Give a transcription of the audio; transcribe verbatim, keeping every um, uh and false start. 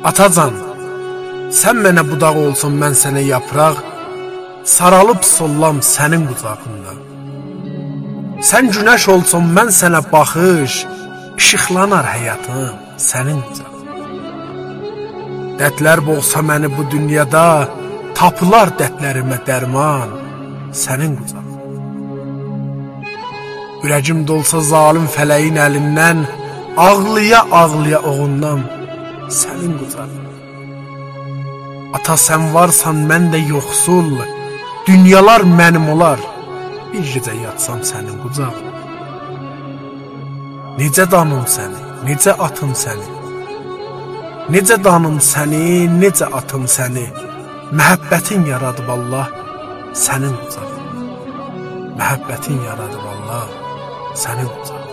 Atacan, sən mənə budaq olsun, mən sənə yapraq, saralıb sollam sənin qucağında. Sən günəş olsun, mən sənə baxış, işıqlanar həyatım sənin qucağında. Dərdlər boğsa məni bu dünyada, tapılar dərdlərimə dərman sənin qucağında. Ürəcim dolsa zalim fələyin əlindən, ağlıya-ağlıya oğundan sənin qucağında. Ata, sən varsan, mən də yoxsul, dünyalar mənim olar, bir gecə yatsam sənin qucağında. Necə danım səni, necə atım səni, necə danım səni, necə atım səni, məhəbbətin yaradıb Allah sənin qucağında. Məhəbbətin yaradıb Allah sənin qucağında.